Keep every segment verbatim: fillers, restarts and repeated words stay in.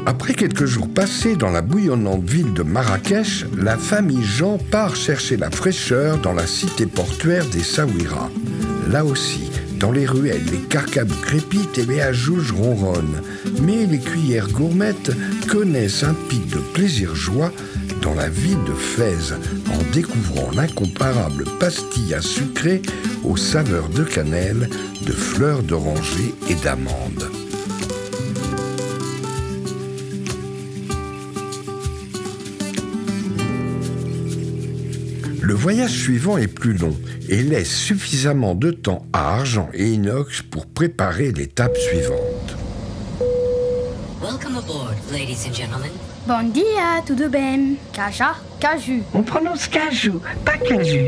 Après quelques jours passés dans la bouillonnante ville de Marrakech, la famille Jean part chercher la fraîcheur dans la cité portuaire d'Essaouira. Là aussi, dans les ruelles, les carcabous crépitent et les hajouges ronronnent. Mais les cuillères gourmettes connaissent un pic de plaisir-joie dans la ville de Fès, en découvrant l'incomparable pastille à sucré aux saveurs de cannelle, de fleurs d'oranger et d'amandes. Le voyage suivant est plus long et laisse suffisamment de temps à Argent et Inox pour préparer l'étape suivante. Welcome aboard, ladies and gentlemen. Bon dia, tudo bem? Caja, caju. On prononce cajou, pas caju.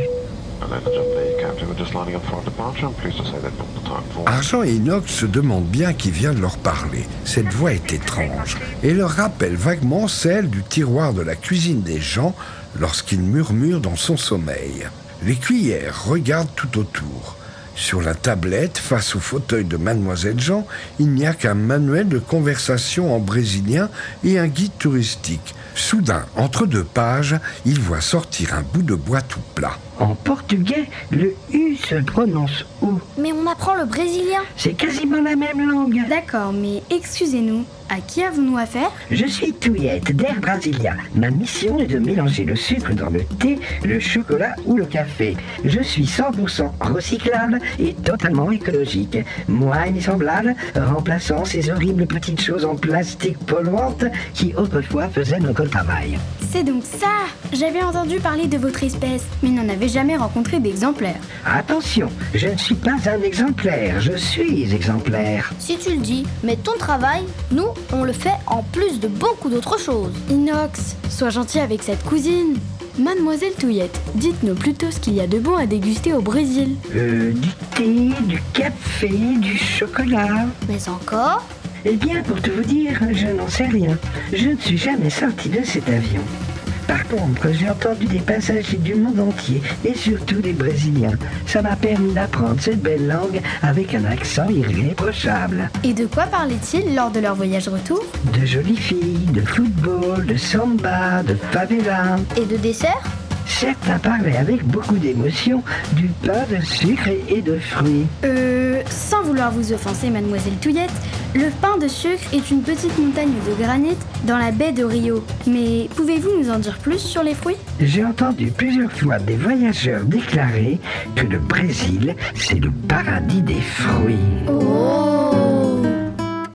Argent et Inox se demandent bien qui vient de leur parler. Cette voix est étrange et leur rappelle vaguement celle du tiroir de la cuisine des gens lorsqu'il murmure dans son sommeil. Les cuillères regardent tout autour. Sur la tablette, face au fauteuil de Mademoiselle Jean, il n'y a qu'un manuel de conversation en brésilien et un guide touristique. Soudain, entre deux pages, il voit sortir un bout de bois tout plat. En portugais, le U se prononce OU. Mais on apprend le brésilien. C'est quasiment la même langue. D'accord, mais excusez-nous, à qui avons-nous affaire? Je suis Touillette d'Air Brasilia. Ma mission est de mélanger le sucre dans le thé, le chocolat ou le café. Je suis cent pour cent recyclable et totalement écologique. Moi et mes semblables, remplaçant ces horribles petites choses en plastique polluantes qui autrefois faisaient notre travail. C'est donc ça! J'avais entendu parler de votre espèce, mais n'en avais jamais rencontré d'exemplaire. Attention, je ne suis pas un exemplaire, je suis exemplaire. Si tu le dis, mais ton travail, nous, on le fait en plus de beaucoup d'autres choses. Inox, sois gentil avec cette cousine. Mademoiselle Touillette, dites-nous plutôt ce qu'il y a de bon à déguster au Brésil. Euh, du thé, du café, du chocolat. Mais encore? Eh bien, pour tout vous dire, je n'en sais rien. Je ne suis jamais sorti de cet avion. Par contre, j'ai entendu des passagers du monde entier, et surtout des Brésiliens. Ça m'a permis d'apprendre cette belle langue avec un accent irréprochable. Et de quoi parlaient-ils lors de leur voyage retour? De jolies filles, de football, de samba, de favela. Et de dessert? Certains parlaient avec beaucoup d'émotion du pain, de sucre et de fruits. Euh, sans vouloir vous offenser, Mademoiselle Touillette, le pain de sucre est une petite montagne de granit dans la baie de Rio. Mais pouvez-vous nous en dire plus sur les fruits? J'ai entendu plusieurs fois des voyageurs déclarer que le Brésil, c'est le paradis des fruits. Oh!